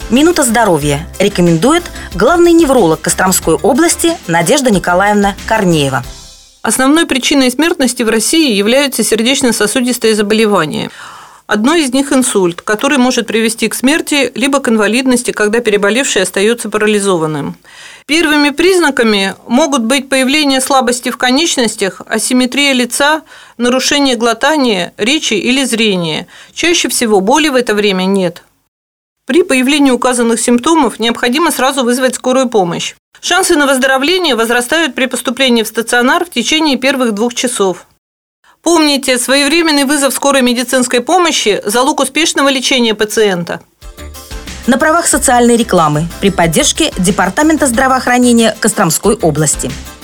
Минута здоровья рекомендует главный невролог Костромской области Надежда Николаевна Корнеева. Основной причиной смертности в России являются сердечно-сосудистые заболевания. Одно из них – инсульт, который может привести к смерти либо к инвалидности, когда переболевший остается парализованным. Первыми признаками могут быть появление слабости в конечностях, асимметрия лица, нарушение глотания, речи или зрения. Чаще всего боли в это время нет. При появлении указанных симптомов необходимо сразу вызвать скорую помощь. Шансы на выздоровление возрастают при поступлении в стационар в течение первых 2 часов. Помните, своевременный вызов скорой медицинской помощи – залог успешного лечения пациента. На правах социальной рекламы при поддержке Департамента здравоохранения Костромской области.